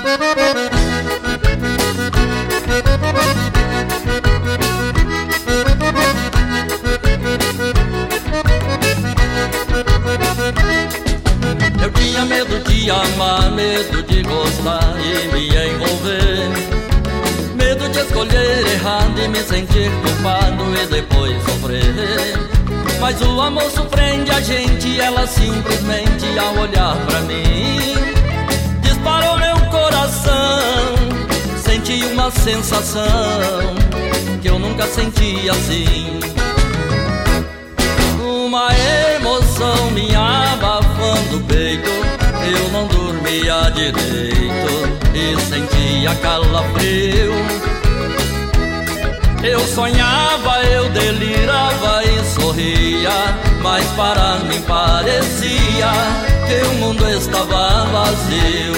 Eu tinha medo de amar, medo de gostar e me envolver, medo de escolher errado e me sentir culpado e depois sofrer. Mas o amor surpreende a gente, ela simplesmente ao olhar pra mim disparou meu coração. Senti uma sensação que eu nunca senti assim, uma emoção me abafando o peito. Eu não dormia direito e sentia calafrio. Eu sonhava, eu delirava e sorria, mas para mim parecia que o mundo estava vazio.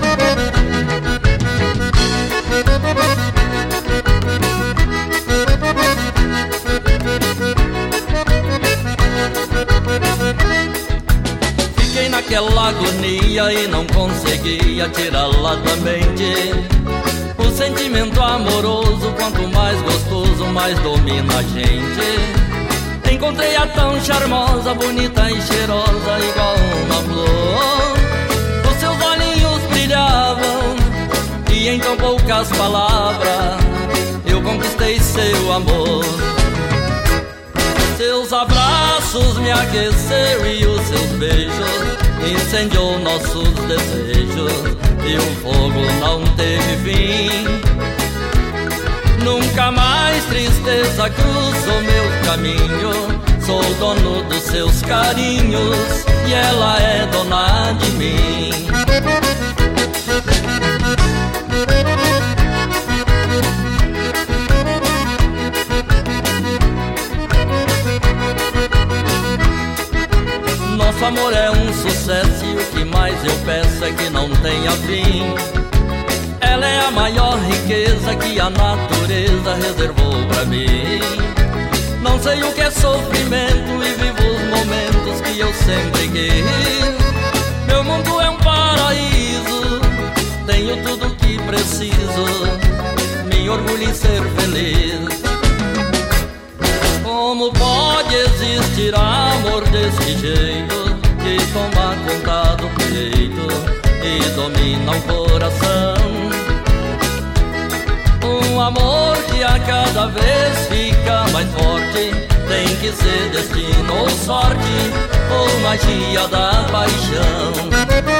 Fiquei naquela agonia e não conseguia tirá-la da mente. O sentimento amoroso, quanto mais gostoso, mais domina a gente. Encontrei a tão charmosa, bonita e cheirosa, igual uma flor. Os seus olhinhos brilhavam e em tão poucas palavras eu conquistei seu amor. Seus abraços me aqueceram e os seus beijos incendiou nossos desejos, e o fogo não teve fim. Nunca mais tristeza cruzou meu caminho. Sou dono dos seus carinhos e ela é dona de mim. Nosso amor é um sucesso e o que mais eu peço é que não tenha fim. Ela é a maior riqueza que a natureza reservou pra mim. Não sei o que é sofrimento e vivo os momentos que eu sempre quis. Meu mundo é um paraíso, tenho tudo o que preciso, me orgulho em ser feliz. Como pode existir amor desse jeito, que toma conta do peito e domina o coração? Um amor que a cada vez fica mais forte, tem que ser destino ou sorte, ou magia da paixão.